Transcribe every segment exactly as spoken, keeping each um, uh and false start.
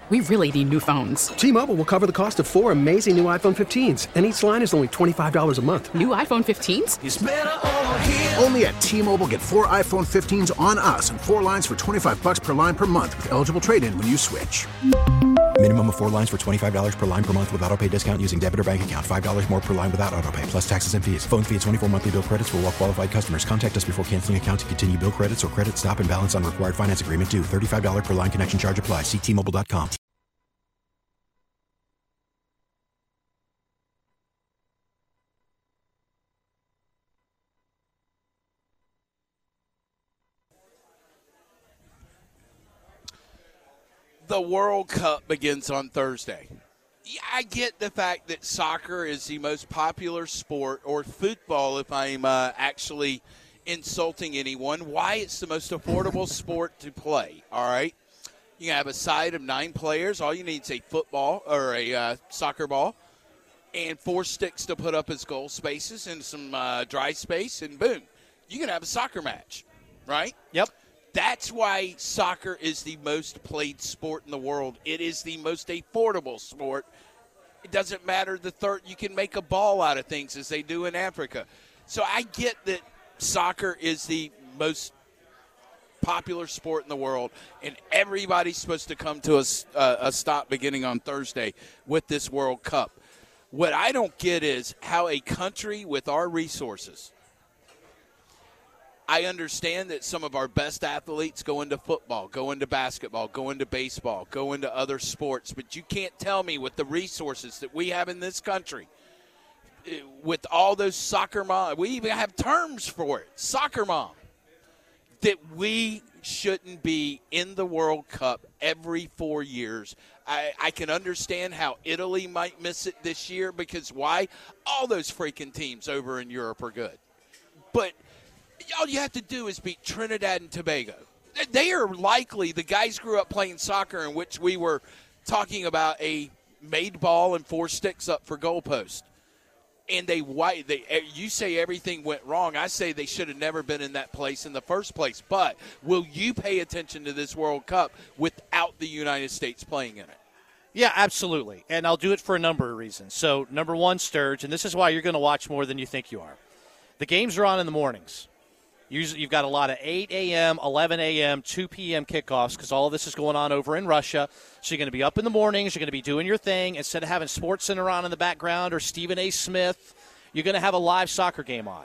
We really need new phones. T-Mobile will cover the cost of four amazing new iPhone fifteens, and each line is only twenty-five dollars a month. New iPhone fifteens? It's better over here. Only at T-Mobile, get four iPhone fifteens on us and four lines for twenty-five dollars per line per month with eligible trade-in when you switch. Minimum of four lines for twenty-five dollars per line per month with autopay discount using debit or bank account. five dollars more per line without autopay, plus taxes and fees. Phone fee at twenty-four monthly bill credits for well-qualified customers. Contact us before canceling account to continue bill credits or credit stop and balance on required finance agreement due. thirty-five dollars per line connection charge applies. See T Mobile dot com. The World Cup begins on Thursday. Yeah, I get the fact that soccer is the most popular sport, or football if I'm uh, actually insulting anyone, why it's the most affordable sport to play, all right? You have a side of nine players. All you need is a football or a uh, soccer ball and four sticks to put up as goal spaces and some uh, dry space, and boom, you can have a soccer match, right? Yep. That's why soccer is the most played sport in the world. It is the most affordable sport. It doesn't matter the third. You can make a ball out of things as they do in Africa. So I get that soccer is the most popular sport in the world, and everybody's supposed to come to a, uh, a stop beginning on Thursday with this World Cup. What I don't get is how a country with our resources – I understand that some of our best athletes go into football, go into basketball, go into baseball, go into other sports, but you can't tell me with the resources that we have in this country, with all those soccer moms, we even have terms for it, soccer mom, that we shouldn't be in the World Cup every four years. I, I can understand how Italy might miss it this year because why? All those freaking teams over in Europe are good. But all you have to do is beat Trinidad and Tobago. They are likely, the guys grew up playing soccer in which we were talking about a made ball and four sticks up for goalpost. And they, they, you say everything went wrong. I say they should have never been in that place in the first place. But will you pay attention to this World Cup without the United States playing in it? Yeah, absolutely. And I'll do it for a number of reasons. So, number one, Sturge, and this is why you're going to watch more than you think you are. The games are on in the mornings. Usually you've got a lot of eight a.m., eleven a.m., two p.m. kickoffs because all of this is going on over in Russia. So you're going to be up in the mornings. You're going to be doing your thing. Instead of having SportsCenter on in the background or Stephen A. Smith, you're going to have a live soccer game on.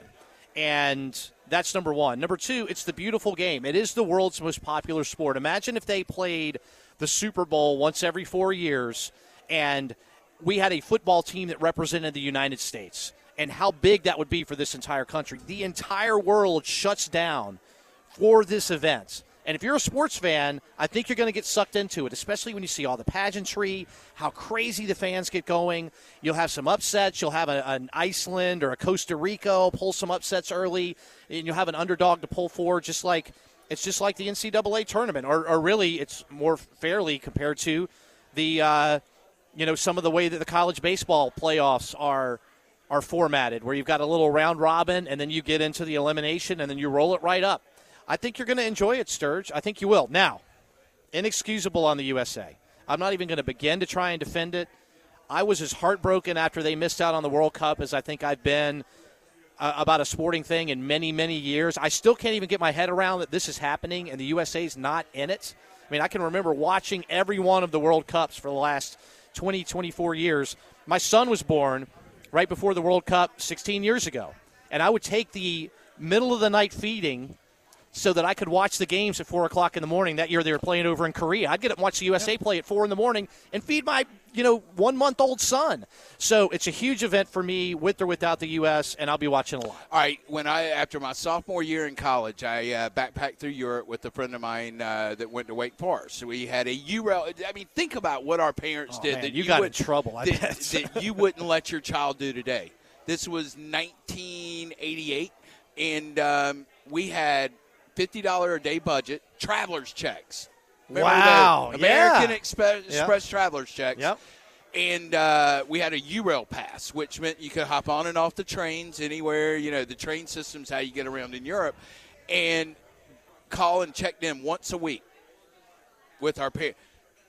And that's number one. Number two, it's the beautiful game. It is the world's most popular sport. Imagine if they played the Super Bowl once every four years and we had a football team that represented the United States. And how big that would be for this entire country. The entire world shuts down for this event. And if you're a sports fan, I think you're going to get sucked into it, especially when you see all the pageantry, how crazy the fans get going. You'll have some upsets. You'll have a, an Iceland or a Costa Rica pull some upsets early, and you'll have an underdog to pull forward, just like it's just like the N C double A tournament, or, or really it's more fairly compared to the, uh, you know, some of the way that the college baseball playoffs are are formatted, where you've got a little round robin, and then you get into the elimination, and then you roll it right up. I think you're going to enjoy it, Sturge. I think you will. Now, inexcusable on the U S A. I'm not even going to begin to try and defend it. I was as heartbroken after they missed out on the World Cup as I think I've been uh, about a sporting thing in many, many years. I still can't even get my head around that this is happening and the U S A's not in it. I mean, I can remember watching every one of the World Cups for the last twenty, twenty-four years. My son was born right before the World Cup sixteen years ago. And I would take the middle of the night feeding so that I could watch the games at four o'clock in the morning. That year they were playing over in Korea. I'd get up and watch the U S A play at four in the morning and feed my, you know, one-month-old son. So it's a huge event for me with or without the U S, and I'll be watching a lot. All right, when I, after my sophomore year in college, I uh, backpacked through Europe with a friend of mine uh, that went to Wake Forest. So we had a U R L. I mean, think about what our parents oh, did. Man, that you, you got would, in trouble, I that, bet. that you wouldn't let your child do today. This was nineteen eighty-eight, and um, we had fifty dollars a day budget, traveler's checks. Remember wow. the American yeah. Express, yep. Express traveler's checks. Yep. And uh, we had a U R L pass, which meant you could hop on and off the trains anywhere. You know, the train system's how you get around in Europe. And call and check them once a week with our parents.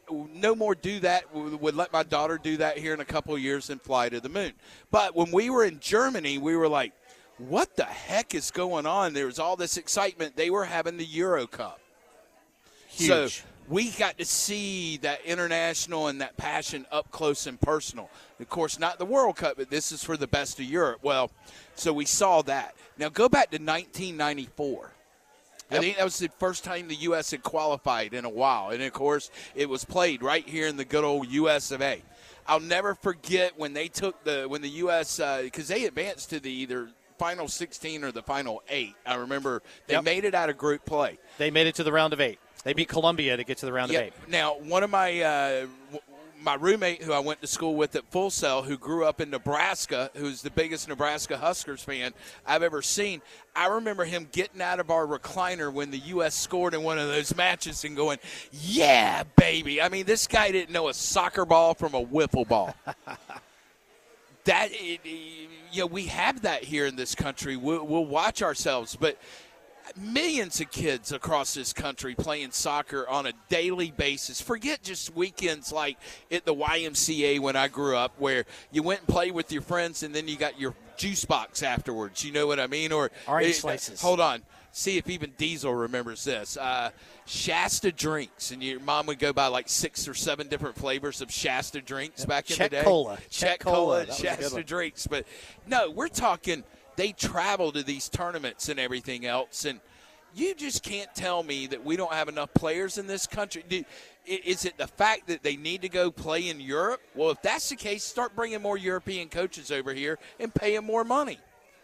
no more do that. Would let my daughter do that here in a couple of years and fly to the moon. But when we were in Germany, we were like, what the heck is going on? There was all this excitement. They were having the Euro Cup. Huge. So we got to see that international and that passion up close and personal. Of course, not the World Cup, but this is for the best of Europe. Well, so we saw that. Now go back to nineteen ninety-four. Yep. I think that was the first time the U S had qualified in a while. And, of course, it was played right here in the good old U S of A. I'll never forget when they took the – when the U S uh, – because they advanced to the either final sixteen or the final eight. I remember they yep. made it out of group play. They made it to the round of eight. They beat Colombia to get to the round yeah. of eight. Now, one of my uh, – my roommate who I went to school with at Full Sail, who grew up in Nebraska, who's the biggest Nebraska Huskers fan I've ever seen, I remember him getting out of our recliner when the U S scored in one of those matches and going, yeah, baby. I mean, this guy didn't know a soccer ball from a wiffle ball. that, it, you know, we have that here in this country. We'll, we'll watch ourselves, but millions of kids across this country playing soccer on a daily basis. Forget just weekends like at the Y M C A when I grew up, where you went and played with your friends and then you got your juice box afterwards. You know what I mean? Or orange it, slices. Hold on. See if even Diesel remembers this. Uh, Shasta drinks, and your mom would go buy like six or seven different flavors of Shasta drinks yep. back in Czech the day. Cola. Czech Czech Cola. Cola, Shasta drinks. But no, we're talking – they travel to these tournaments and everything else, and you just can't tell me that we don't have enough players in this country. Do, is it the fact that they need to go play in Europe? Well, if that's the case, start bringing more European coaches over here and pay them more money.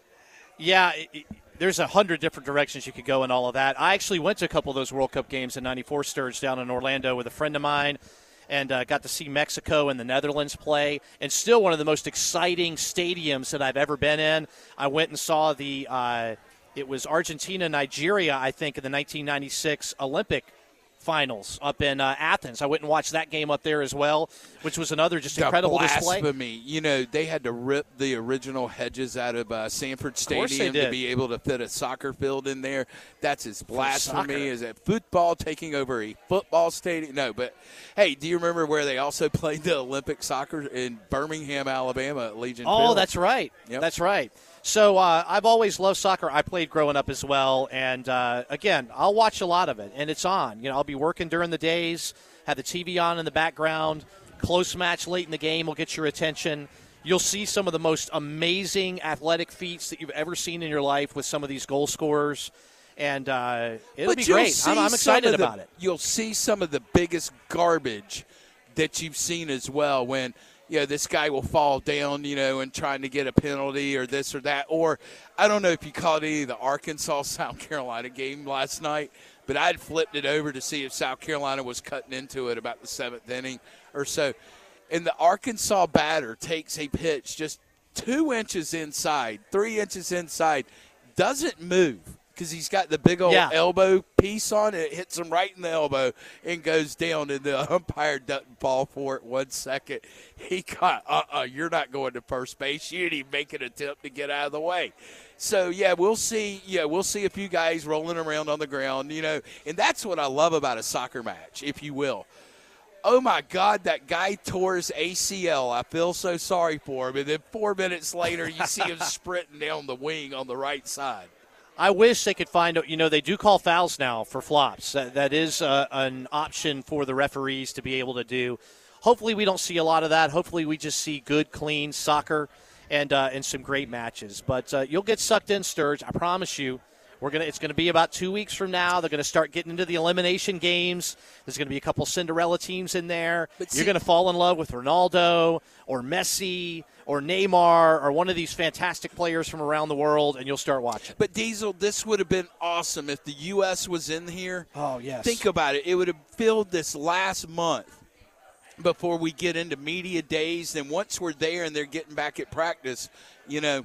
Yeah, it, it, there's a hundred different directions you could go in all of that. I actually went to a couple of those World Cup games in ninety-four, Sturge, down in Orlando with a friend of mine, and uh, got to see Mexico and the Netherlands play, and still one of the most exciting stadiums that I've ever been in. I went and saw the uh, – it was Argentina-Nigeria, I think, in the nineteen ninety-six Olympic finals up in uh, Athens. I went and watched that game up there as well, which was another just the incredible display. Blasphemy. You know, they had to rip the original hedges out of uh, Sanford Stadium to be able to fit a soccer field in there. That's as blasphemy as a football taking over a football stadium. No, but, hey, do you remember where they also played the Olympic soccer in Birmingham, Alabama at Legion Oh, Field? that's right. Yep. That's right. So uh, I've always loved soccer. I played growing up as well. And, uh, again, I'll watch a lot of it, and it's on. You know, I'll be working during the days, have the T V on in the background. Close match late in the game will get your attention. You'll see some of the most amazing athletic feats that you've ever seen in your life with some of these goal scorers. And uh, it'll but be great. I'm, I'm excited the, about it. You'll see some of the biggest garbage that you've seen as well when – you know, this guy will fall down, you know, and trying to get a penalty or this or that. Or I don't know if you caught any of the Arkansas-South Carolina game last night, but I'd flipped it over to see if South Carolina was cutting into it about the seventh inning or so. And the Arkansas batter takes a pitch just two inches inside, three inches inside, doesn't move because he's got the big old yeah. elbow piece on it. It hits him right in the elbow and goes down, and the umpire doesn't fall for it one second. He got, uh-uh, you're not going to first base. You didn't even make an attempt to get out of the way. So, yeah, we'll see. Yeah, we'll see a few guys rolling around on the ground, you know, and that's what I love about a soccer match, if you will. Oh, my God, that guy tore his A C L. I feel so sorry for him. And then four minutes later, you see him sprinting down the wing on the right side. I wish they could find, you know, they do call fouls now for flops. That, that is uh, an option for the referees to be able to do. Hopefully we don't see a lot of that. Hopefully we just see good, clean soccer and uh, and some great matches. But uh, you'll get sucked in, Sturge. I promise you. We're gonna. It's going to be about two weeks from now. They're going to start getting into the elimination games. There's going to be a couple Cinderella teams in there. But You're going to fall in love with Ronaldo or Messi or Neymar or one of these fantastic players from around the world, and you'll start watching. But, Diesel, this would have been awesome if the U S was in here. Oh, yes. Think about it. It would have filled this last month before we get into media days. Then once we're there and they're getting back at practice, you know,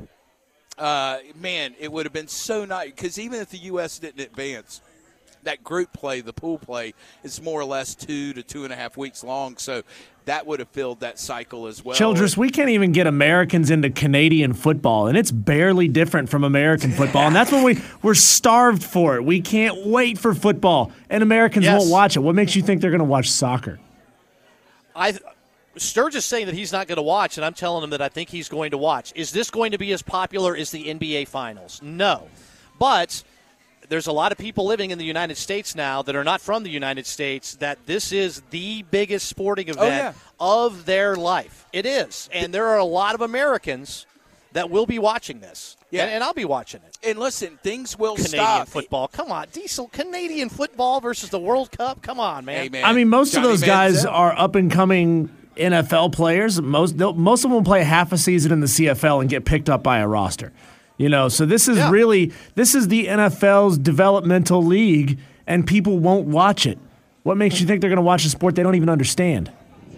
uh, man, it would have been so nice. Because even if the U S didn't advance, that group play, the pool play, is more or less two to two and a half weeks long. So that would have filled that cycle as well. Childress, we can't even get Americans into Canadian football, and it's barely different from American football. And that's when we, we're starved for it. We can't wait for football, and Americans yes. won't watch it. What makes you think they're going to watch soccer? I Sturge is saying that he's not going to watch, and I'm telling him that I think he's going to watch. Is this going to be as popular as the N B A Finals? No. But there's a lot of people living in the United States now that are not from the United States that this is the biggest sporting event oh, yeah. of their life. It is. And there are a lot of Americans that will be watching this. Yeah. And, and I'll be watching it. And listen, things will Canadian stop. football. Come on. Diesel. Canadian football versus the World Cup. Come on, man. Hey, man. I mean, most Johnny of those guys Manziel. are up-and-coming N F L players. Most most of them will play half a season in the C F L and get picked up by a roster. You know, so this is yeah. really this is the N F L's developmental league, and people won't watch it. What makes you think they're going to watch a sport they don't even understand?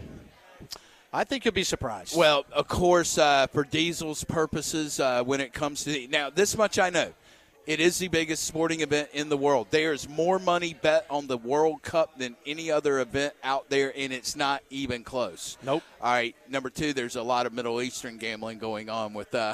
I think you'll be surprised. Well, of course, uh, for Diesel's purposes, uh, when it comes to the, now, this much I know. It is the biggest sporting event in the world. There's more money bet on the World Cup than any other event out there, and it's not even close. Nope. All right, number two, there's a lot of Middle Eastern gambling going on with uh,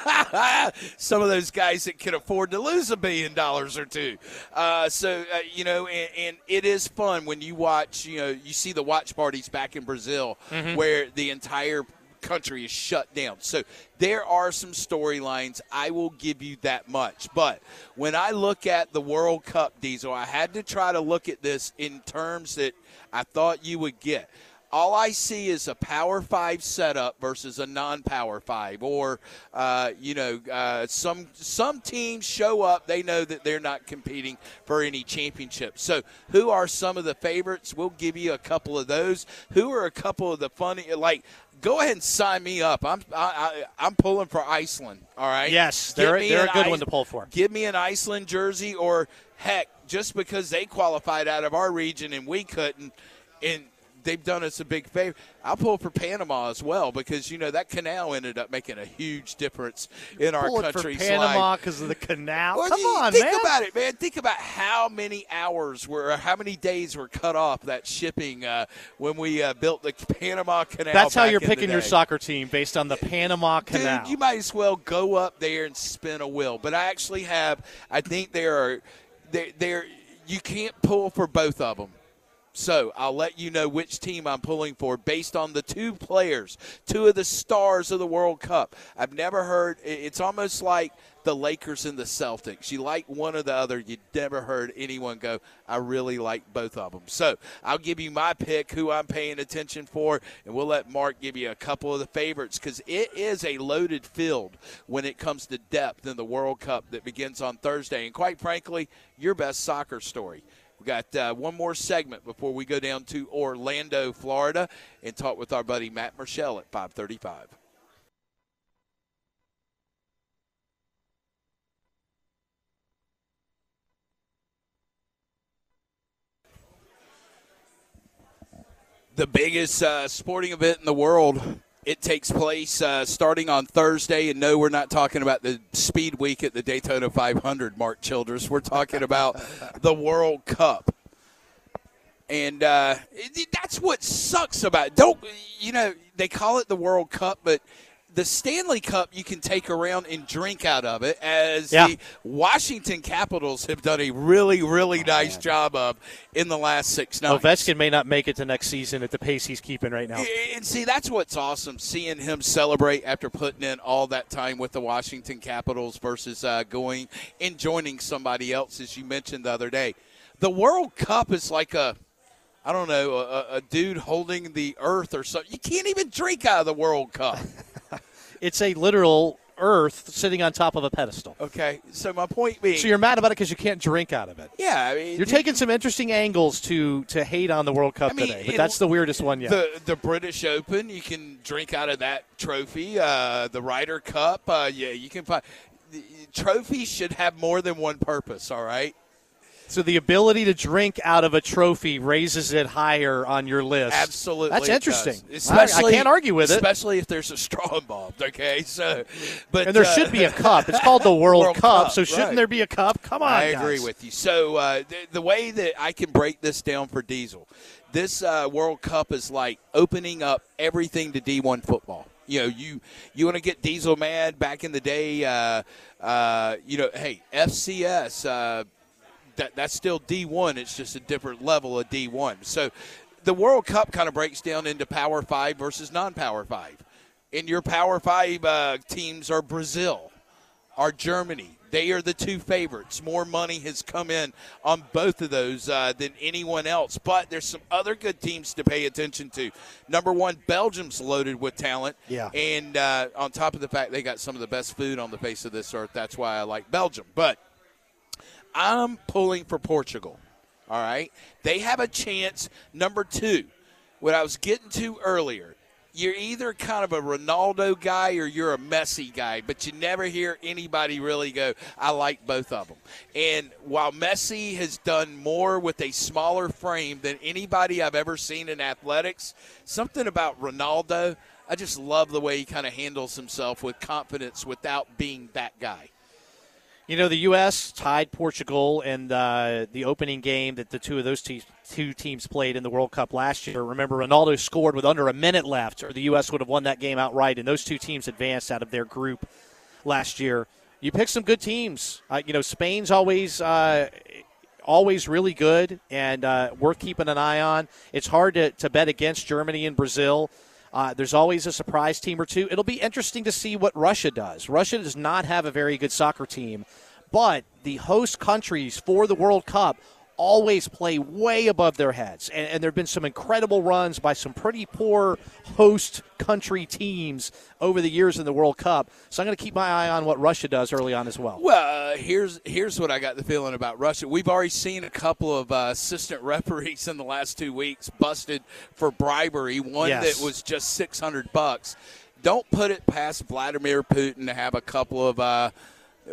some of those guys that can afford to lose a billion dollars or two. Uh, so, uh, you know, and, and it is fun when you watch, you know, you see the watch parties back in Brazil mm-hmm. where the entire country is shut down. So there are some storylines. I will give you that much. But when I look at the World Cup, Diesel, I had to try to look at this in terms that I thought you would get. All I see is a Power Five setup versus a non-Power Five, or uh, you know, uh, some some teams show up. They know that they're not competing for any championship. So, who are some of the favorites? We'll give you a couple of those. Who are a couple of the funny? Like, go ahead and sign me up. I'm I, I, I'm pulling for Iceland. All right. Yes, they're, they're a good one to pull for. Give me an Iceland jersey, or heck, just because they qualified out of our region and we couldn't, and they've done us a big favor. I'll pull for Panama as well, because, you know, that canal ended up making a huge difference in our Pull country's it for Panama life. because of the canal. Well, Come you on, think man. Think about it, man. Think about how many hours were, or how many days were cut off that shipping uh, when we uh, built the Panama Canal. That's how back you're in the picking your day. soccer team, based on the Panama Canal. Dude, you might as well go up there and spin a wheel. But I actually have, I think there are, there, there, you can't pull for both of them. So I'll let you know which team I'm pulling for based on the two players, two of the stars of the World Cup. I've never heard – it's almost like the Lakers and the Celtics. You like one or the other. You never heard anyone go, I really like both of them. So I'll give you my pick, who I'm paying attention for, and we'll let Mark give you a couple of the favorites, because it is a loaded field when it comes to depth in the World Cup that begins on Thursday. And quite frankly, your best soccer story. We got uh, one more segment before we go down to Orlando, Florida, and talk with our buddy Matt Murschel at five thirty-five. The biggest uh, sporting event in the world. It takes place uh, starting on Thursday, and no, we're not talking about the Speed Week at the Daytona five hundred, Mark Childress. We're talking about the World Cup. And uh, it, that's what sucks about it. Don't, you know, they call it the World Cup, but the Stanley Cup you can take around and drink out of it, as yeah. the Washington Capitals have done a really, really oh, nice man. job of in the last six nights. Ovechkin may not make it to next season at the pace he's keeping right now. And see, that's what's awesome, seeing him celebrate after putting in all that time with the Washington Capitals versus uh, going and joining somebody else, as you mentioned the other day. The World Cup is like a, I don't know, a, a dude holding the earth or something. You can't even drink out of the World Cup. It's a literal earth sitting on top of a pedestal. Okay, so my point being... So you're mad about it because you can't drink out of it. Yeah, I mean... You're taking some interesting angles to, to hate on the World Cup I mean, today, but that's the weirdest one yet. The, the British Open, you can drink out of that trophy. Uh, the Ryder Cup, uh, yeah, you can find... Trophies should have more than one purpose, all right? So the ability to drink out of a trophy raises it higher on your list. Absolutely, that's interesting. Especially, I, I can't argue with especially it. Especially if there's a straw involved. Okay, so but and there uh, should be a cup. It's called the World, World Cup, Cup, so shouldn't right. there be a cup? Come on, I guys. agree with you. So uh, the, the way that I can break this down for Diesel, this uh, World Cup is like opening up everything to D one football. You know, you you want to get Diesel mad back in the day. Uh, uh, you know, hey, F C S. Uh, That, that's still D one. It's just a different level of D one. So the World Cup kind of breaks down into Power Five versus non-Power Five. And your Power Five uh, teams are Brazil, are Germany. They are the two favorites. More money has come in on both of those uh, than anyone else. But there's some other good teams to pay attention to. Number one, Belgium's loaded with talent. Yeah. And uh, on top of the fact they got some of the best food on the face of this earth, that's why I like Belgium. But I'm pulling for Portugal. All right? They have a chance. Number two, what I was getting to earlier, you're either kind of a Ronaldo guy or you're a Messi guy, but you never hear anybody really go, I like both of them. And while Messi has done more with a smaller frame than anybody I've ever seen in athletics, something about Ronaldo, I just love the way he kind of handles himself with confidence without being that guy. You know, the U S tied Portugal in uh, the opening game that the two of those te- two teams played in the World Cup last year. Remember, Ronaldo scored with under a minute left, or the U S would have won that game outright, and those two teams advanced out of their group last year. You pick some good teams. Uh, you know, Spain's always uh, always really good and uh, worth keeping an eye on. It's hard to, to bet against Germany and Brazil. Uh, there's always a surprise team or two. It'll be interesting to see what Russia does. Russia does not have a very good soccer team, but the host countries for the World Cup always play way above their heads. And, and there have been some incredible runs by some pretty poor host country teams over the years in the World Cup. So I'm going to keep my eye on what Russia does early on as well. Well, uh, here's here's what I got the feeling about Russia. We've already seen a couple of uh, assistant referees in the last two weeks busted for bribery, one yes. that was just six hundred bucks. Don't put it past Vladimir Putin to have a couple of uh, –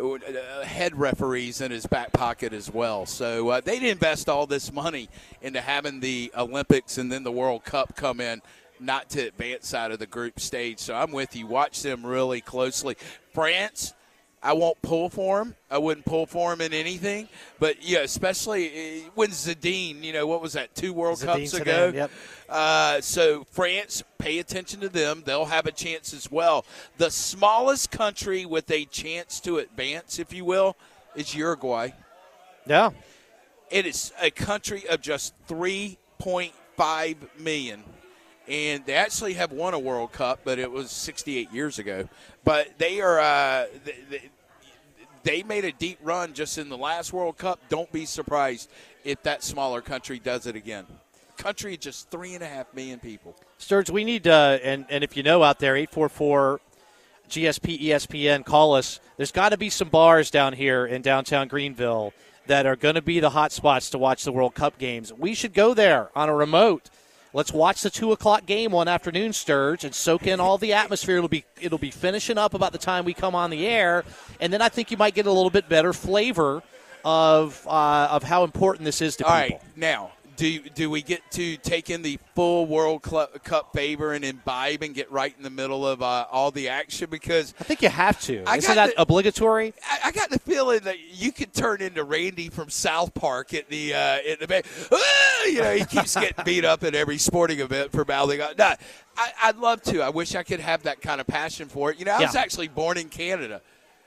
head referees in his back pocket as well. So uh, they'd invest all this money into having the Olympics and then the World Cup come in, not to advance out of the group stage. So I'm with you. Watch them really closely. France, I won't pull for them. I wouldn't pull for them in anything. But, yeah, especially when Zidane, you know, what was that, two World Zidane Cups ago? Zidane, yep. Uh, so France, pay attention to them. They'll have a chance as well. The smallest country with a chance to advance, if you will, is Uruguay. Yeah. It is a country of just three point five million. And they actually have won a World Cup, but it was sixty-eight years ago. But they are uh, they, they made a deep run just in the last World Cup. Don't be surprised if that smaller country does it again. Country, just three and a half million people. Sturge, we need, uh, and, and if you know out there, eight four four G S P E S P N, call us. There's got to be some bars down here in downtown Greenville that are going to be the hot spots to watch the World Cup games. We should go there on a remote. Let's watch the two o'clock game one afternoon, Sturge, and soak in all the atmosphere. It'll be it'll be finishing up about the time we come on the air, and then I think you might get a little bit better flavor of uh, of how important this is to all people. All right, now, do do we get to take in the full World Cup favor and imbibe and get right in the middle of uh, all the action? Because I think you have to. I Isn't that the, obligatory? I, I got the feeling that you could turn into Randy from South Park at the uh, in the ah! You know, he keeps getting beat up at every sporting event for mouthing on. No, I, I'd love to. I wish I could have that kind of passion for it. You know, I yeah. was actually born in Canada.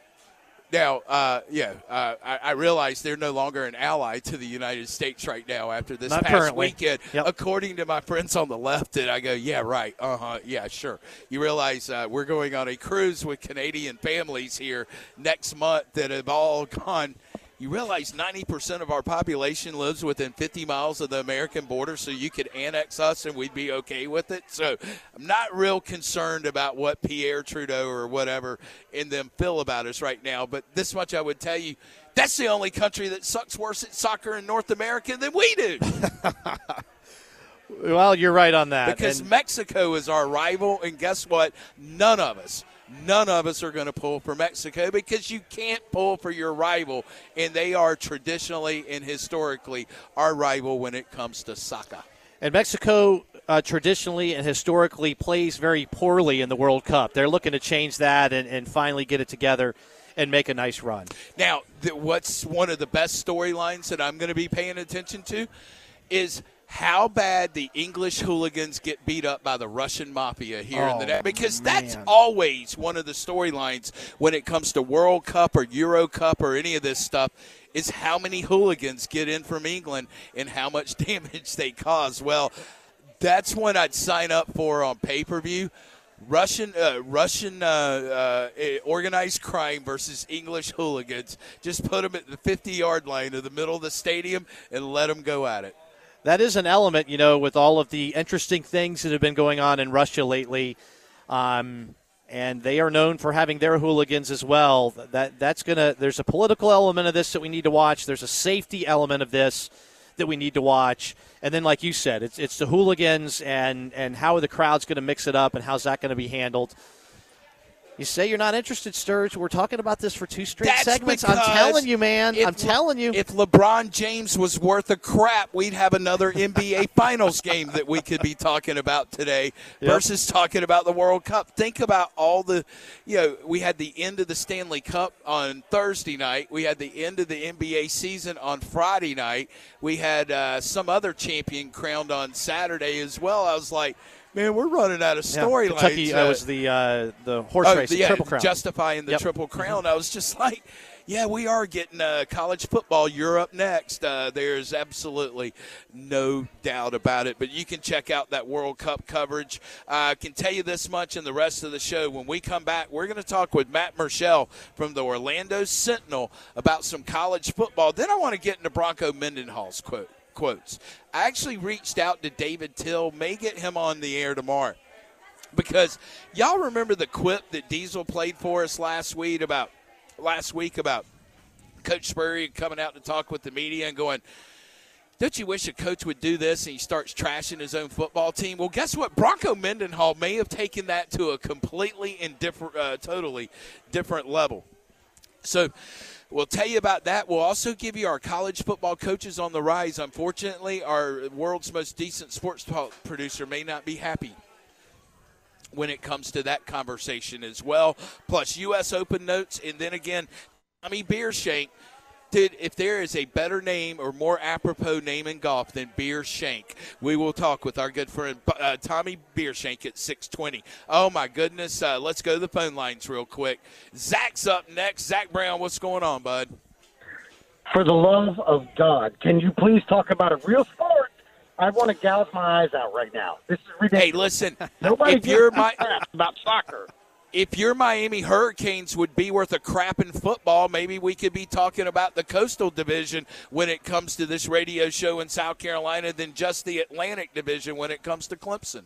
Now, uh, yeah, uh, I, I realize they're no longer an ally to the United States right now after this Not past currently. weekend. Yep. According to my friends on the left, and I go, yeah, right, uh-huh, yeah, sure. You realize uh, we're going on a cruise with Canadian families here next month that have all gone. You realize ninety percent of our population lives within fifty miles of the American border, so you could annex us and we'd be okay with it. So I'm not real concerned about what Pierre Trudeau or whatever in them feel about us right now. But this much I would tell you, that's the only country that sucks worse at soccer in North America than we do. Well, you're right on that. Because and Mexico is our rival, and guess what? None of us None of us are going to pull for Mexico because you can't pull for your rival, and they are traditionally and historically our rival when it comes to soccer. And Mexico uh, traditionally and historically plays very poorly in the World Cup. They're looking to change that and, and finally get it together and make a nice run. Now, the, what's one of the best storylines that I'm going to be paying attention to is – how bad the English hooligans get beat up by the Russian mafia here oh, in the net. Because man. that's always one of the storylines when it comes to World Cup or Euro Cup or any of this stuff is how many hooligans get in from England and how much damage they cause. Well, That's one I'd sign up for on pay-per-view. Russian uh, Russian uh, uh, organized crime versus English hooligans. Just put them at the fifty-yard line in the middle of the stadium and let them go at it. That is an element, you know, with all of the interesting things that have been going on in Russia lately. Um, and they are known for having their hooligans as well. That that's gonna. There's a political element of this that we need to watch. There's a safety element of this that we need to watch. And then, like you said, it's it's the hooligans and, and how the crowd's going to mix it up and how's that going to be handled. You say you're not interested, Sturge. We're talking about this for two straight That's segments. I'm telling you, man. I'm telling you. If LeBron James was worth a crap, we'd have another N B A Finals game that we could be talking about today Yep. versus talking about the World Cup. Think about all the, you know, we had the end of the Stanley Cup on Thursday night. We had the end of the N B A season on Friday night. We had uh, some other champion crowned on Saturday as well. I was like, man, we're running out of storylines. Yeah, Kentucky uh, was the uh, the horse oh, race, the yeah, Triple Crown. Justifying the Yep. Triple Crown. I was just like, yeah, we are getting uh, college football. You're up next. Uh, there's absolutely no doubt about it. But you can check out that World Cup coverage. I uh, can tell you this much in the rest of the show. When we come back, we're going to talk with Matt Murschel from the Orlando Sentinel about some college football. Then I want to get into Bronco Mendenhall's quote. quotes. I actually reached out to David Till, may get him on the air tomorrow, because y'all remember the quip that Diesel played for us last week about last week about Coach Spurrier coming out to talk with the media and going, don't you wish a coach would do this, and he starts trashing his own football team? Well, guess what? Bronco Mendenhall may have taken that to a completely and different, uh, totally different level. So we'll tell you about that. We'll also give you our college football coaches on the rise. Unfortunately, our world's most decent sports talk producer may not be happy when it comes to that conversation as well. Plus U S Open notes. And then again, Tommy Beershank. Dude, if there is a better name or more apropos name in golf than Beershank, we will talk with our good friend uh, Tommy Beershank at six twenty. Oh, my goodness. Uh, let's go to the phone lines real quick. Zach's up next. Zach Brown, what's going on, bud? For the love of God, can you please talk about a real sport? I want to gouge my eyes out right now. This is ridiculous. Hey, listen, Nobody if you're gives my a crap about soccer. If your Miami Hurricanes would be worth a crap in football, maybe we could be talking about the Coastal Division when it comes to this radio show in South Carolina than just the Atlantic Division when it comes to Clemson.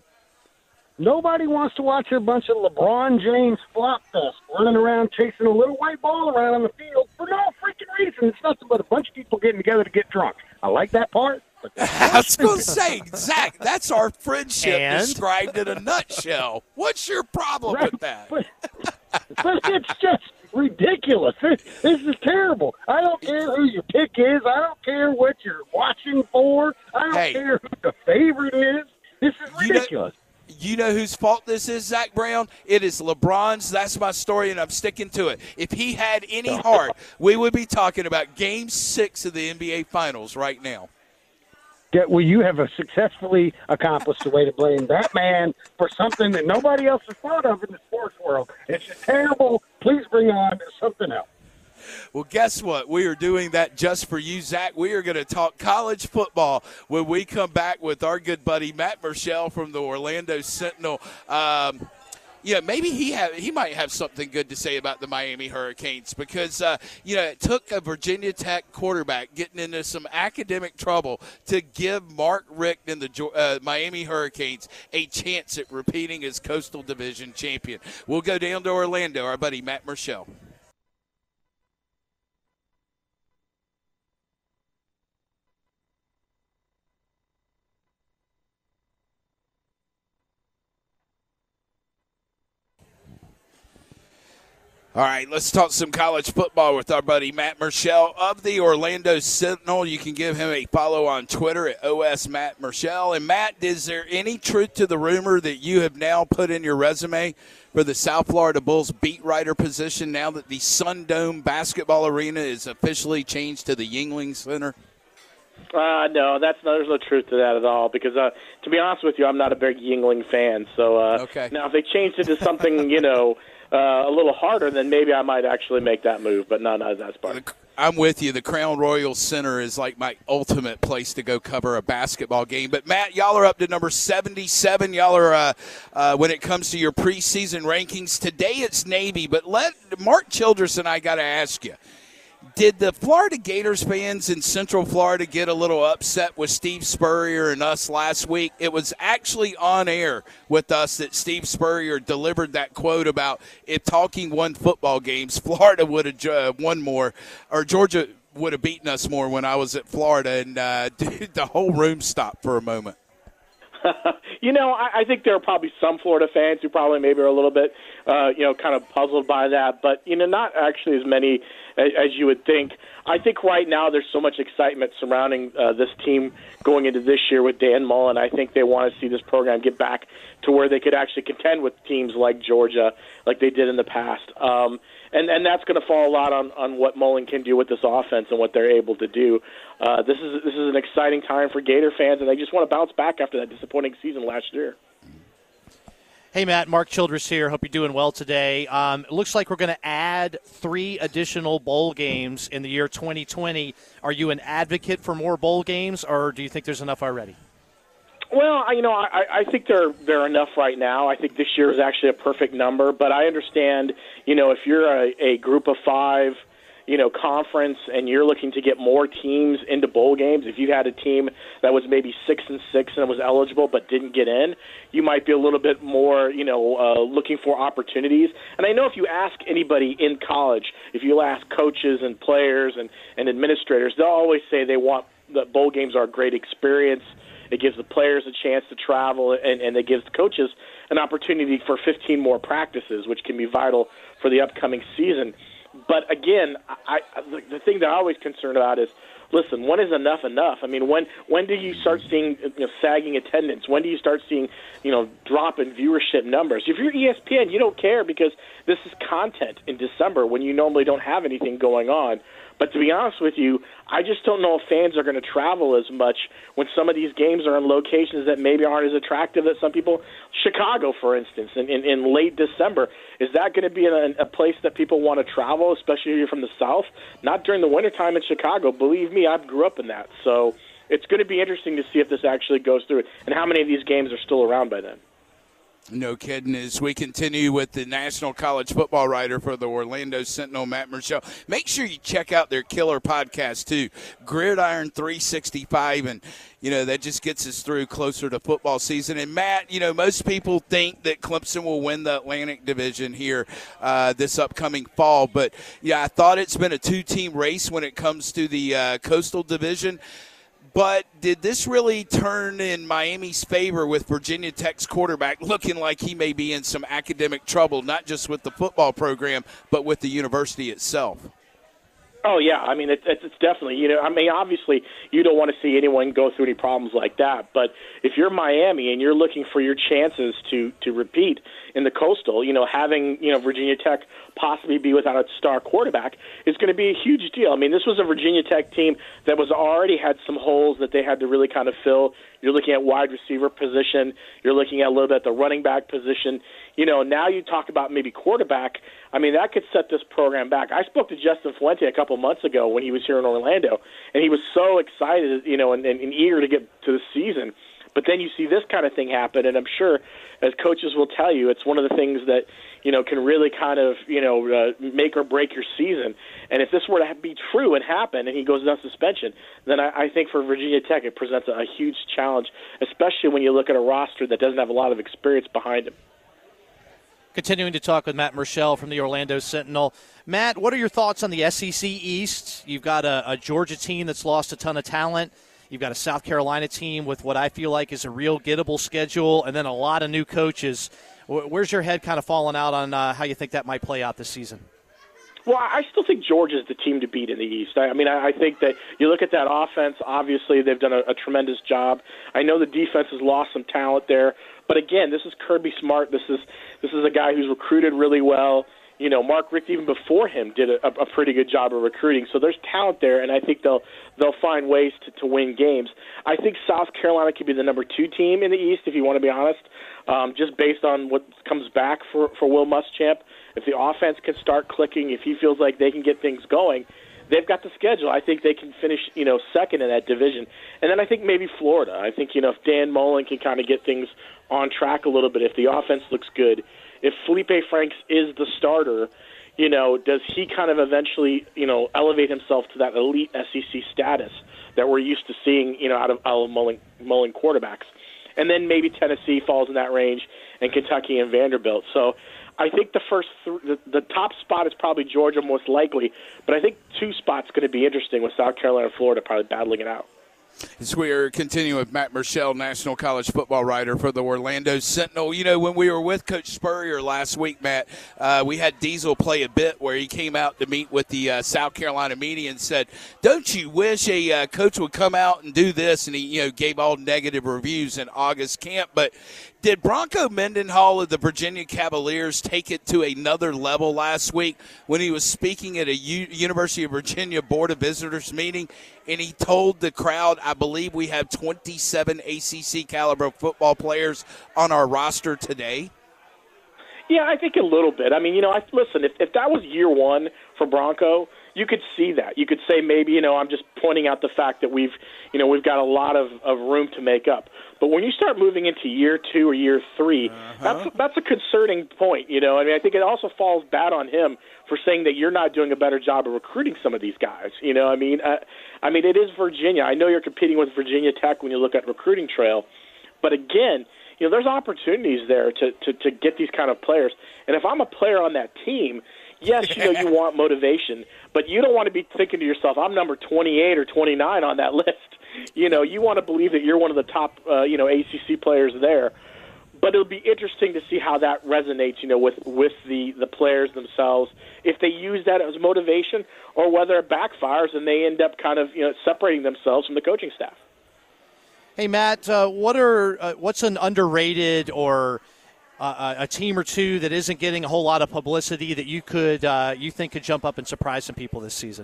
Nobody wants to watch a bunch of LeBron James flop fest running around chasing a little white ball around on the field for no freaking reason. It's nothing but a bunch of people getting together to get drunk. I like that part. But I was going to say, Zach, that's our friendship And? described in a nutshell. What's your problem Right, with that? But, but it's just ridiculous. This, this is terrible. I don't care who your pick is. I don't care what you're watching for. I don't Hey. care who the favorite is. This is You know- ridiculous. You know whose fault this is, Zach Brown? It is LeBron's. That's my story, and I'm sticking to it. If he had any heart, we would be talking about Game six of the N B A Finals right now. Yeah, well, you have successfully accomplished a way to blame that man for something that nobody else has thought of in the sports world. It's terrible. Please bring on something else. Well, guess what? We are doing that just for you, Zach. We are going to talk college football when we come back with our good buddy Matt Murschel from the Orlando Sentinel. Um, yeah, maybe he have he might have something good to say about the Miami Hurricanes because, uh, you know, it took a Virginia Tech quarterback getting into some academic trouble to give Mark Richt and the uh, Miami Hurricanes a chance at repeating as Coastal Division champion. We'll go down to Orlando, our buddy Matt Murschel. All right, let's talk some college football with our buddy Matt Murschel of the Orlando Sentinel. You can give him a follow on Twitter at O S Matt Murschel. And, Matt, is there any truth to the rumor that you have now put in your resume for the South Florida Bulls beat writer position now that the Sun Dome basketball arena is officially changed to the Yuengling Center? Uh, no, that's no, there's no truth to that at all because, uh, to be honest with you, I'm not a big Yuengling fan. So uh, okay. Now if they changed it to something, you know, Uh, a little harder, then maybe I might actually make that move, but no, no, that's part. I'm with you. The Crown Royal Center is like my ultimate place to go cover a basketball game. But, Matt, y'all are up to number seventy-seven. Y'all are, uh, uh, when it comes to your preseason rankings. Today it's Navy. But let Mark Childress and I got to ask you, did the Florida Gators fans in Central Florida get a little upset with Steve Spurrier and us last week? It was actually on air with us that Steve Spurrier delivered that quote about if talking won football games, Florida would have uh, won more, or Georgia would have beaten us more when I was at Florida, and uh, dude, the whole room stopped for a moment. You know, I, I think there are probably some Florida fans who probably maybe are a little bit, uh, you know, kind of puzzled by that. But, you know, not actually as many as, as you would think. I think right now there's so much excitement surrounding uh, this team going into this year with Dan Mullen. I think they want to see this program get back to where they could actually contend with teams like Georgia, like they did in the past. Um, and, and that's going to fall a lot on, on what Mullen can do with this offense and what they're able to do. Uh, this is this is an exciting time for Gator fans, and they just want to bounce back after that disappointing season last year. Hey, Matt, Mark Childress here. Hope you're doing well today. Um, it looks like we're going to add three additional bowl games in the year twenty twenty. Are you an advocate for more bowl games, or do you think there's enough already? Well, you know, I, I think they're they're enough right now. I think this year is actually a perfect number, but I understand, you know, if you're a, a group of five, you know, conference and you're looking to get more teams into bowl games, if you had a team that was maybe six and six and was eligible but didn't get in, you might be a little bit more, you know, uh, looking for opportunities. And I know if you ask anybody in college, if you ask coaches and players and, and administrators, they'll always say they want that bowl games are a great experience. It gives the players a chance to travel, and, and it gives coaches an opportunity for fifteen more practices, which can be vital for the upcoming season. But again, I, I, the thing that I'm always concerned about is, listen, when is enough enough? I mean, when when do you start seeing, you know, sagging attendance? When do you start seeing, you know, drop in viewership numbers? If you're E S P N, you don't care because this is content in December when you normally don't have anything going on. But to be honest with you, I just don't know if fans are going to travel as much when some of these games are in locations that maybe aren't as attractive as some people. Chicago, for instance, in, in, in late December, is that going to be a, a place that people want to travel, especially if you're from the South? Not during the wintertime in Chicago. Believe me, I grew up in that. So it's going to be interesting to see if this actually goes through and how many of these games are still around by then. No kidding. As we continue with the national college football writer for the Orlando Sentinel, Matt Murschel, make sure you check out their killer podcast, too, Gridiron three sixty-five, and, you know, that just gets us through closer to football season. And, Matt, you know, most people think that Clemson will win the Atlantic Division here uh, this upcoming fall, but, yeah, I thought it's been a two-team race when it comes to the uh, Coastal Division. But did this really turn in Miami's favor with Virginia Tech's quarterback looking like he may be in some academic trouble, not just with the football program, but with the university itself? Oh, yeah. I mean, it, it's definitely, you know, I mean, obviously you don't want to see anyone go through any problems like that. But if you're Miami and you're looking for your chances to, to repeat in the Coastal, you know, having, you know, Virginia Tech possibly be without a star quarterback is going to be a huge deal. I mean, this was a Virginia Tech team that was already had some holes that they had to really kind of fill. You're looking at wide receiver position. You're looking at a little bit at the running back position. You know, now you talk about maybe quarterback. I mean, that could set this program back. I spoke to Justin Fuente a couple months ago when he was here in Orlando, and he was so excited, you know, and, and, and eager to get to the season. But then you see this kind of thing happen, and I'm sure, as coaches will tell you, it's one of the things that, you know, can really kind of, you know, uh, make or break your season. And if this were to be true and happen, and he goes on suspension, then I, I think for Virginia Tech it presents a, a huge challenge, especially when you look at a roster that doesn't have a lot of experience behind him. Continuing to talk with Matt Murschel from the Orlando Sentinel. Matt, what are your thoughts on the S E C East? You've got a, a Georgia team that's lost a ton of talent. You've got a South Carolina team with what I feel like is a real gettable schedule, and then a lot of new coaches. Where's your head kind of falling out on uh, how you think that might play out this season? Well, I still think Georgia's the team to beat in the East. I, I mean, I, I think that you look at that offense, obviously they've done a, a tremendous job. I know the defense has lost some talent there, but again, this is Kirby Smart. This is this is a guy who's recruited really well. You know, Mark Richt, even before him, did a, a pretty good job of recruiting. So there's talent there, and I think they'll they'll find ways to, to win games. I think South Carolina could be the number two team in the East, if you want to be honest, um, just based on what comes back for, for Will Muschamp. If the offense can start clicking, if he feels like they can get things going, they've got the schedule. I think they can finish, you know, second in that division. And then I think maybe Florida. I think, you know, if Dan Mullen can kind of get things on track a little bit, if the offense looks good, if Felipe Franks is the starter, you know, does he kind of eventually, you know, elevate himself to that elite S E C status that we're used to seeing, you know, out of, out of Mullen, Mullen quarterbacks? And then maybe Tennessee falls in that range, and Kentucky and Vanderbilt. So I think the first, th- the, the top spot is probably Georgia most likely, but I think two spots going to be interesting with South Carolina and Florida probably battling it out. As we are continuing with Matt Murschel, national college football writer for the Orlando Sentinel. You know, when we were with Coach Spurrier last week, Matt, uh, we had Diesel play a bit where he came out to meet with the uh, South Carolina media and said, don't you wish a uh, coach would come out and do this? And he, you know, gave all negative reviews in August camp. But did Bronco Mendenhall of the Virginia Cavaliers take it to another level last week when he was speaking at a U- University of Virginia Board of Visitors meeting, and he told the crowd, I believe we have twenty-seven A C C caliber football players on our roster today? Yeah, I think a little bit. I mean, you know, I, listen, if, if that was year one for Bronco, you could see that. You could say maybe, you know, I'm just pointing out the fact that we've, you know, we've got a lot of, of room to make up. But when you start moving into year two or year three, uh-huh. that's that's a concerning point, you know. I mean, I think it also falls bad on him for saying that you're not doing a better job of recruiting some of these guys. You know, I mean, uh, I mean, it is Virginia. I know you're competing with Virginia Tech when you look at recruiting trail, but again, you know, there's opportunities there to, to, to get these kind of players. And if I'm a player on that team, yes, you know, you want motivation, but you don't want to be thinking to yourself, I'm number twenty-eight or twenty-nine on that list. You know, you want to believe that you're one of the top, uh, you know, A C C players there. But it'll be interesting to see how that resonates, you know, with, with the, the players themselves, if they use that as motivation or whether it backfires and they end up kind of, you know, separating themselves from the coaching staff. Hey, Matt, uh, what are uh, what's an underrated or uh, a team or two that isn't getting a whole lot of publicity that you could uh, you think could jump up and surprise some people this season?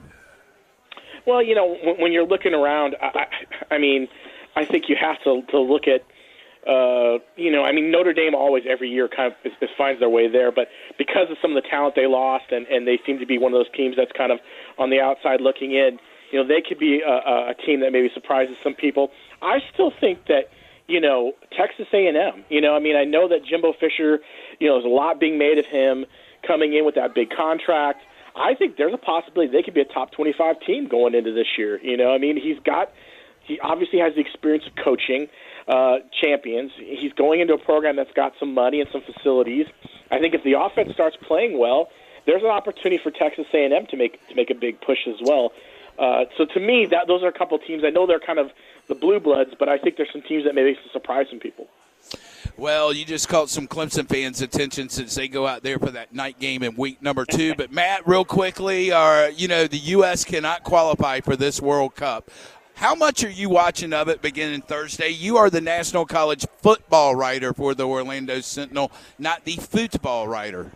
Well, you know, when, when you're looking around, I, I mean, I think you have to, to look at, uh, you know, I mean, Notre Dame always every year kind of is, is finds their way there, but because of some of the talent they lost and, and they seem to be one of those teams that's kind of on the outside looking in, you know, they could be a, a team that maybe surprises some people. I still think that, you know, Texas A and M, you know, I mean, I know that Jimbo Fisher, you know, there's a lot being made of him coming in with that big contract. I think there's a possibility they could be a top twenty-five team going into this year. You know, I mean, he's got, he obviously has the experience of coaching uh, champions. He's going into a program that's got some money and some facilities. I think if the offense starts playing well, there's an opportunity for Texas A and M to make to make a big push as well. Uh, so to me, that those are a couple teams. I know they're kind of the blue bloods, but I think there's some teams that maybe surprise some people. Well, you just caught some Clemson fans' attention since they go out there for that night game in week number two. But, Matt, real quickly, uh, you know, the U S cannot qualify for this World Cup. How much are you watching of it beginning Thursday? You are the national college football writer for the Orlando Sentinel, not the football writer.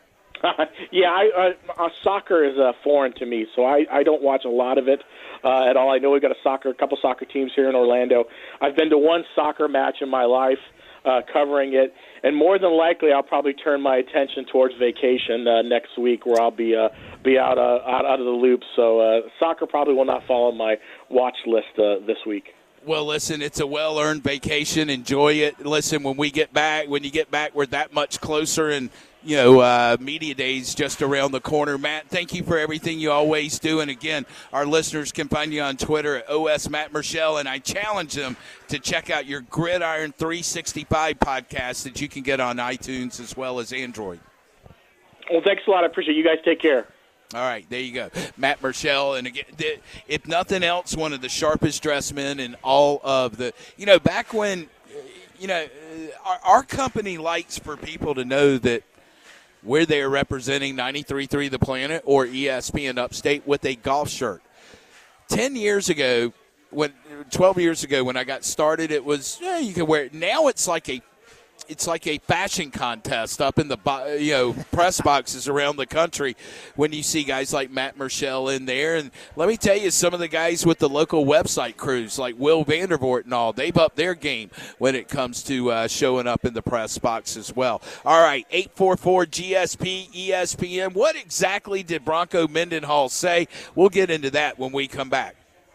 yeah, I, uh, uh, soccer is uh, foreign to me, so I, I don't watch a lot of it uh, at all. I know we've got a soccer, a couple soccer teams here in Orlando. I've been to one soccer match in my life. Uh, covering it, and more than likely, I'll probably turn my attention towards vacation uh, next week, where I'll be uh, be out, uh, out out of the loop. So uh, soccer probably will not fall on my watch list uh, this week. Well, listen, it's a well-earned vacation. Enjoy it. Listen, when we get back, when you get back, we're that much closer, and you know, uh, media days just around the corner. Matt, thank you for everything you always do. And again, our listeners can find you on Twitter at O S Matt Murschel, and I challenge them to check out your Gridiron three sixty-five podcast that you can get on iTunes as well as Android. Well, thanks a lot. I appreciate it. You guys take care. All right, there you go. Matt Murschel, and again, if nothing else, one of the sharpest dressed men in all of the, you know, back when, you know, our, our company likes for people to know that we're there representing ninety-three point three The Planet or E S P N Upstate with a golf shirt. Ten years ago, when twelve years ago when I got started, it was, yeah, you can wear it. Now it's like a it's like a fashion contest up in the bo- you know press boxes around the country when you see guys like Matt Murschel in there. And let me tell you, some of the guys with the local website crews like Will Vandervoort and all, they've upped their game when it comes to uh, showing up in the press box as well. All right, eight four four G S P E S P N. What exactly did Bronco Mendenhall say? We'll get into that when we come back.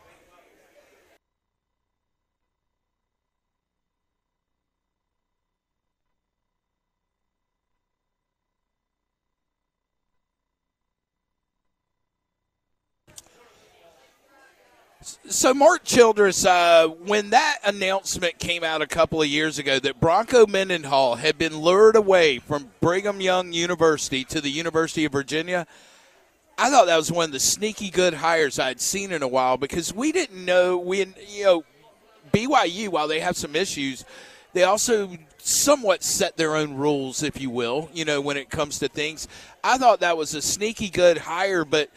So, Mark Childress, uh, when that announcement came out a couple of years ago that Bronco Mendenhall had been lured away from Brigham Young University to the University of Virginia, I thought that was one of the sneaky good hires I'd seen in a while, because we didn't know, we, you know, B Y U, while they have some issues, they also somewhat set their own rules, if you will, you know, when it comes to things. I thought that was a sneaky good hire, but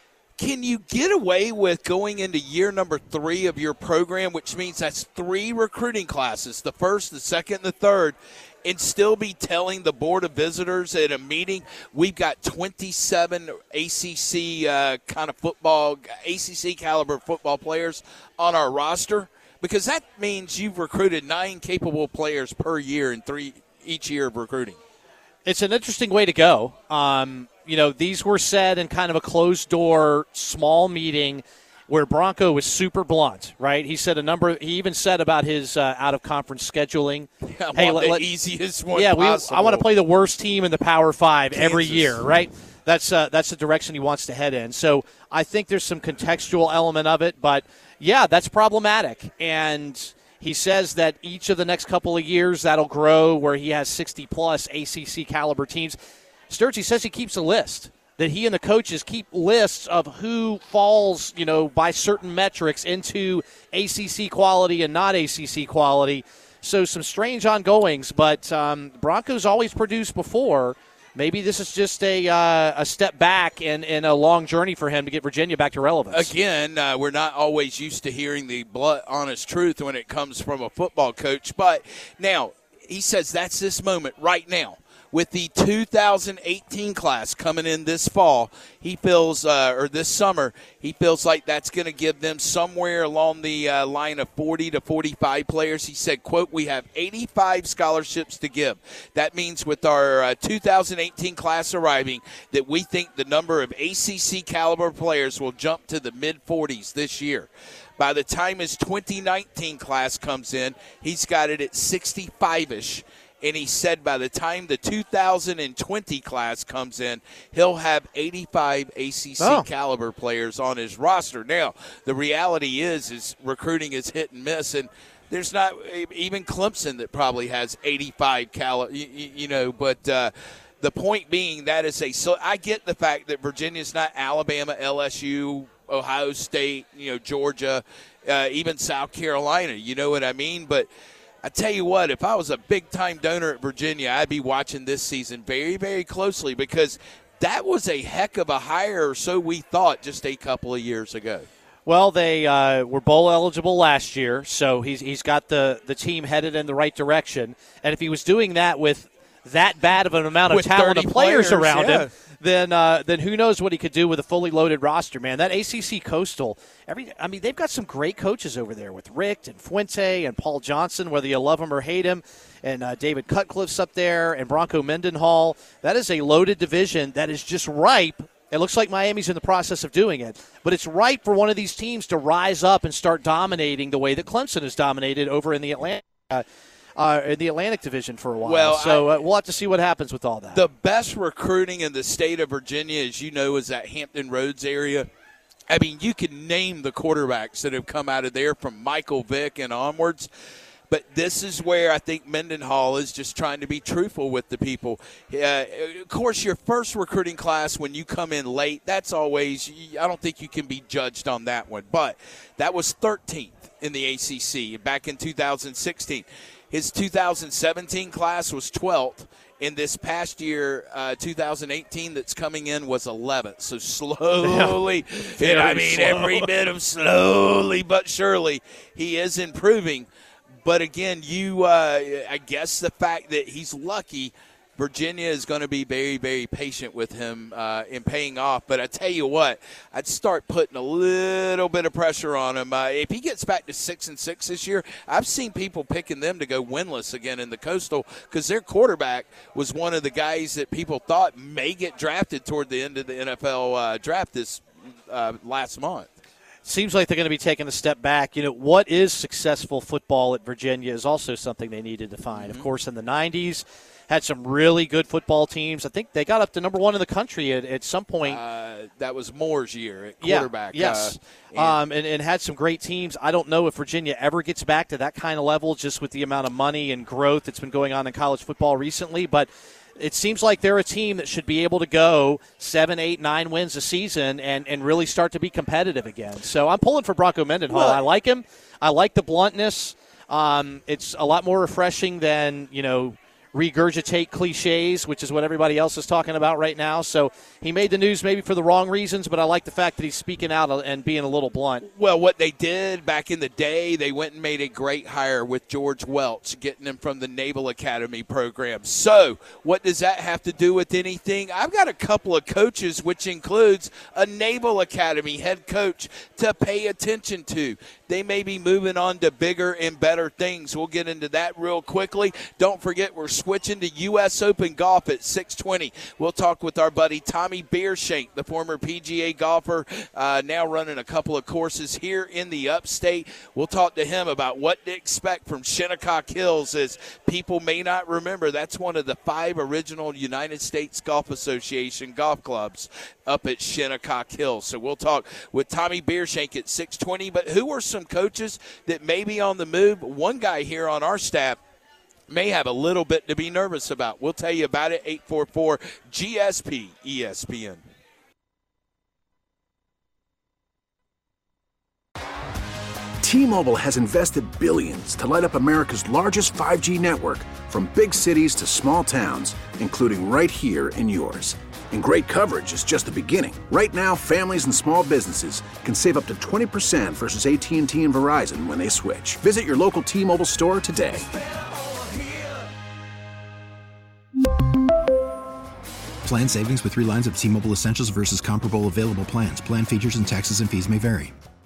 can you get away with going into year number three of your program, which means that's three recruiting classes, the first, the second, and the third, and still be telling the Board of Visitors at a meeting, we've got twenty-seven A C C uh, kind of football, A C C caliber football players on our roster? Because that means you've recruited nine capable players per year in three each year of recruiting. It's an interesting way to go. Um, you know, these were said in kind of a closed-door, small meeting where Bronco was super blunt, right? He said a number. He even said about his uh, out-of-conference scheduling. Yeah, hey, well, the let, easiest one yeah, we, possible. I want to play the worst team in the Power Five Kansas. every year, right? That's uh, that's the direction he wants to head in. So I think there's some contextual element of it, but yeah, that's problematic. And he says that each of the next couple of years that'll grow where he has sixty plus A C C caliber teams. Sturgis says he keeps a list, that he and the coaches keep lists of who falls, you know, by certain metrics into A C C quality and not A C C quality. So some strange ongoings, but um, Broncos always produced before. Maybe this is just a uh, a step back and, and a long journey for him to get Virginia back to relevance. Again, uh, we're not always used to hearing the blunt, honest truth when it comes from a football coach. But now, he says that's this moment right now. With the two thousand eighteen class coming in this fall, he feels, uh, or this summer, he feels like that's going to give them somewhere along the uh, line of forty to forty-five players. He said, quote, we have eighty-five scholarships to give. That means with our uh, two thousand eighteen class arriving that we think the number of A C C caliber players will jump to the mid-forties this year. By the time his twenty nineteen class comes in, he's got it at sixty-five-ish. And he said by the time the two thousand twenty class comes in, he'll have eighty-five A C C oh. caliber players on his roster. Now, the reality is, is recruiting is hit and miss, and there's not even Clemson that probably has eighty-five caliber, you, you know, but uh, the point being that is a – so I get the fact that Virginia's not Alabama, L S U, Ohio State, you know, Georgia, uh, even South Carolina, you know what I mean? But – I tell you what, if I was a big-time donor at Virginia, I'd be watching this season very, very closely, because that was a heck of a hire, or so we thought just a couple of years ago. Well, they uh, were bowl eligible last year, so he's he's got the, the team headed in the right direction. And if he was doing that with that bad of an amount of with talent of players, players around yeah. him, then uh, then who knows what he could do with a fully loaded roster, man. That A C C Coastal, every I mean, they've got some great coaches over there with Richt and Fuente and Paul Johnson, whether you love him or hate him, and uh, David Cutcliffe's up there, and Bronco Mendenhall. That is a loaded division that is just ripe. It looks like Miami's in the process of doing it, but it's ripe for one of these teams to rise up and start dominating the way that Clemson has dominated over in the Atlanta uh, Uh, in the Atlantic Division for a while. Well, so I, uh, we'll have to see what happens with all that. The best recruiting in the state of Virginia, as you know, is that Hampton Roads area. I mean, you can name the quarterbacks that have come out of there from Michael Vick and onwards. But this is where I think Mendenhall is just trying to be truthful with the people. Uh, of course, your first recruiting class, when you come in late, that's always – I don't think you can be judged on that one. But that was thirteenth in the A C C back in two thousand sixteen. His two thousand seventeen class was twelfth. In this past year, uh, two thousand eighteen, that's coming in was eleventh. So slowly, and I mean slow. every bit of slowly but surely, he is improving. but again, you, uh, I guess the fact that he's lucky, Virginia is going to be very, very patient with him uh, in paying off. But I tell you what, I'd start putting a little bit of pressure on him. Uh, if he gets back to six and six this year, I've seen people picking them to go winless again in the Coastal because their quarterback was one of the guys that people thought may get drafted toward the end of the N F L uh, draft this uh, last month. Seems like they're going to be taking a step back. You know, what is successful football at Virginia is also something they need to define. Mm-hmm. Of course, in the nineties, had some really good football teams. I think they got up to number one in the country at, at some point. Uh, that was Moore's year at quarterback. Yeah, yes, uh, and, um, and, and had some great teams. I don't know if Virginia ever gets back to that kind of level just with the amount of money and growth that's been going on in college football recently, but it seems like they're a team that should be able to go seven, eight, nine wins a season and, and really start to be competitive again. So I'm pulling for Bronco Mendenhall. Well, I like him. I like the bluntness. Um, it's a lot more refreshing than, you know, regurgitate cliches, which is what everybody else is talking about right now. So he made the news maybe for the wrong reasons, but I like the fact that he's speaking out and being a little blunt. Well, what they did back in the day, they went and made a great hire with George Welch, getting him from the Naval Academy program. So what does that have to do with anything? I've got a couple of coaches, which includes a Naval Academy head coach, to pay attention to. They may be moving on to bigger and better things. We'll get into that real quickly. Don't forget, we're switching to U S Open Golf at six twenty. We'll talk with our buddy Tommy Beershank, the former P G A golfer, uh, now running a couple of courses here in the upstate. We'll talk to him about what to expect from Shinnecock Hills, as people may not remember. That's one of the five original United States Golf Association golf clubs up at Shinnecock Hills. So we'll talk with Tommy Beershank at six twenty. But who are some coaches that may be on the move? One guy here on our staff may have a little bit to be nervous about. We'll tell you about it. Eight four four G S P E S P N. T-Mobile has invested billions to light up America's largest five G network, from big cities to small towns, including right here in yours. And great coverage is just the beginning. Right now, families and small businesses can save up to twenty percent versus A T and T and Verizon when they switch. Visit your local T-Mobile store today. Plan savings with three lines of T-Mobile Essentials versus comparable available plans. Plan features and taxes and fees may vary.